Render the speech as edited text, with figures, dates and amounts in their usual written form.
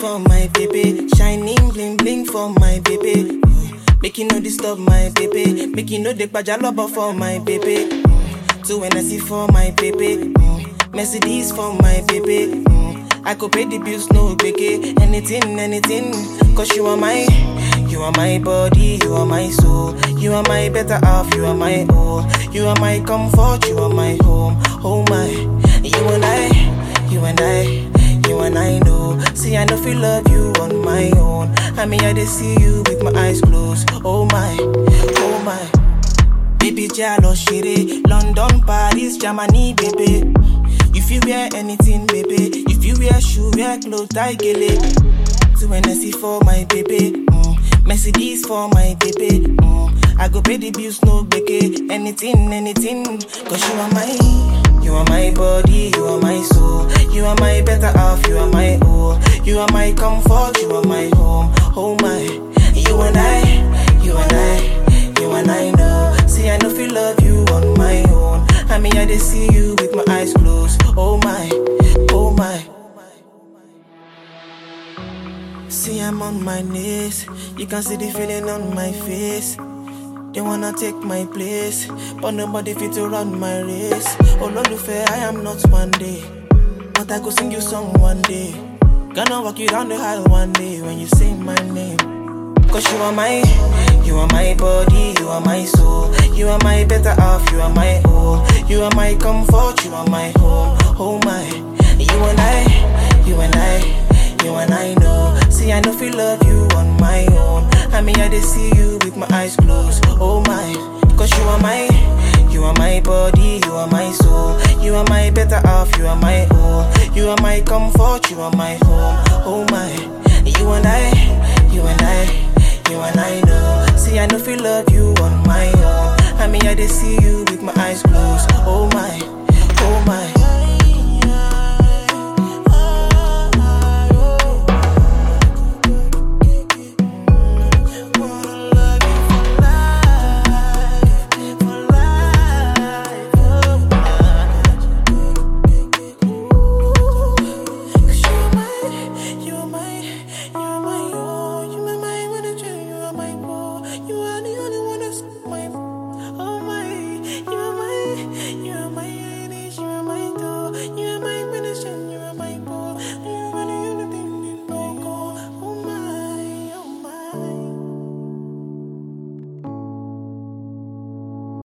for my baby, shining bling bling for my baby. Make you no disturb my baby, make you no take bajaloba for my baby. Two NSC for my baby, Mercedes for my baby. I could pay the bills, no biggie, anything, cause you are my body, you are my soul, you are my better half, you are my all, you are my comfort, you are my home, oh my, you and I know, see I know feel love you on my own, I mean I just see you with my eyes closed, oh my, baby jalo shiri, London, Paris, Germany, baby. If you wear anything, baby. If you wear shoe, wear clothes, I get it. So when I see for my baby, Mercedes for my baby. I go pay the bills, no biggie. Anything. Cause you are my body, you are my soul. You are my better half, you are my all. You are my comfort, you are my home. Oh my, you and I know. See, I know feel love you on my own. I mean, I just see you with my eyes closed. Oh my. See, I'm on my knees. You can see the feeling on my face. They wanna take my place, but nobody fit to run my race. Oh, Lord, fair, I am not one day, but I could sing you song one day. Gonna walk you down the aisle one day when you say my name. Cause you are my body, you are my soul. You are my better half, you are my all. You are my comfort, you are my home. Oh my, you and I know. See, I know feel love you on my own. I mean, I just see you with my eyes closed. Oh my, cause you are my body, you are my soul. You are my better half, you are my all. You are my comfort, you are my home. Oh my, you and I know. See, I know feel love you on my own. I mean, I just see you with my eyes closed. Oh my. You are